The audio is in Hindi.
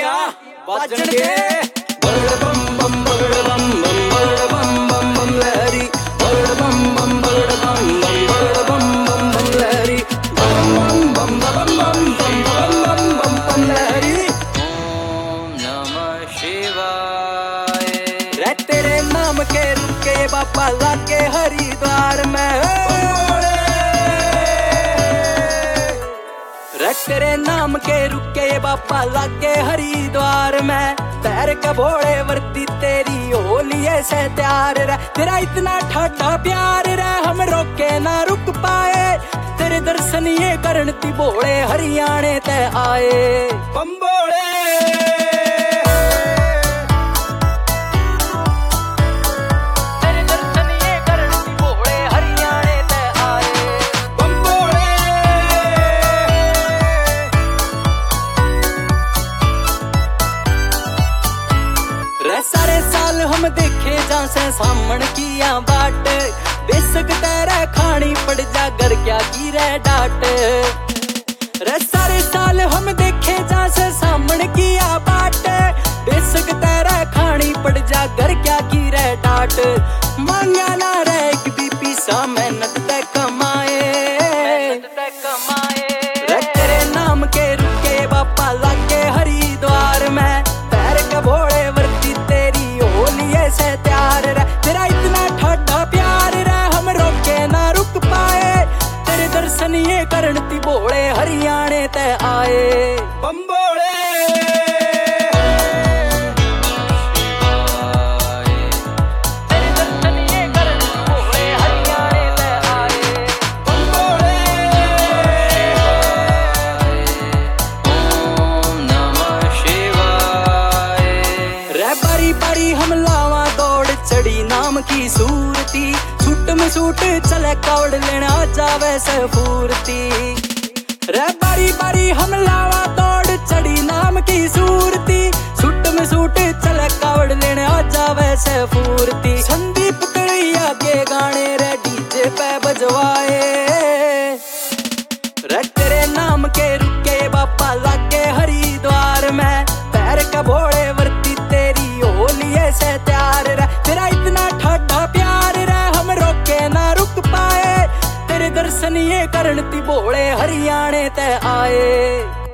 तालियां बाजण के बगड़ बम बम बगड़ बम बम बगड़ बम बम बम लहरी बगड़ बम बम बगड़ बम बम बगड़ बम बम बम लहरी बम बम बम बम बम बम बम बम बम लहरी। ओम नमः शिवाय। रे तेरे नाम के रुके बाबा लागे हरिद्वार में, तेरे नाम के रुके बाबा लागे हरिद्वार में, पैर कबोड़े वर्ती तेरी हो लिए से तैयार रे। तेरा इतना ठाठा प्यार रे हम रोके ना रुक पाए, तेरे दर्शन ये करन ती बोले हरियाणे ते आए बम्बोले। सारे साल हम देखे जा से सामन किया बाट, बेसक तेरा खानी पड़ जा घर क्या की रे डाट। रे सारे साल हम देखे जा से सामन किया बाट, बेसक तेरा खानी पड़ जा घर क्या की रे डाट। मांगा ना रे एक भी पीसा मेहनत ते कमाए, रे तेरे नाम के रुके बापा लागे हरिद्वार में, पैर कबोड़े से तैयार रे। तेरा इतना ठाठा प्यार रे हम रोके ना रुक पाए, तेरे दर्शन ये करन ती बोले हरियाणे ते आए बम्बोले। तेरे दर्शन ये करन ती बोले हरियाणे ते आए बम्बोले। ओम नमः शिवाय। रे बारी बारी हम लावा चढ़ी नाम की सूरती, छुट में सूट चले कौड़ लेना जावे से फूरती। रे बारी बारी हम लावा दौड़ चढ़ी नाम की सूरती, छुट में सूट चले कौड़ लेना जावे से फूरती। संदीप कड़िया के गाने रे डीजे पे बजवाए, रे तेरे नाम के रुके बापा लागे हरिद्वार में, पैर कबोड़े वर्ती तेरी हो लिए से तैयार रे। तेरा इतना ठाठा प्यार रे हम रोके ना रुक पाए, तेरे दर्शन ये करन ती बोले हरियाणे ते आए।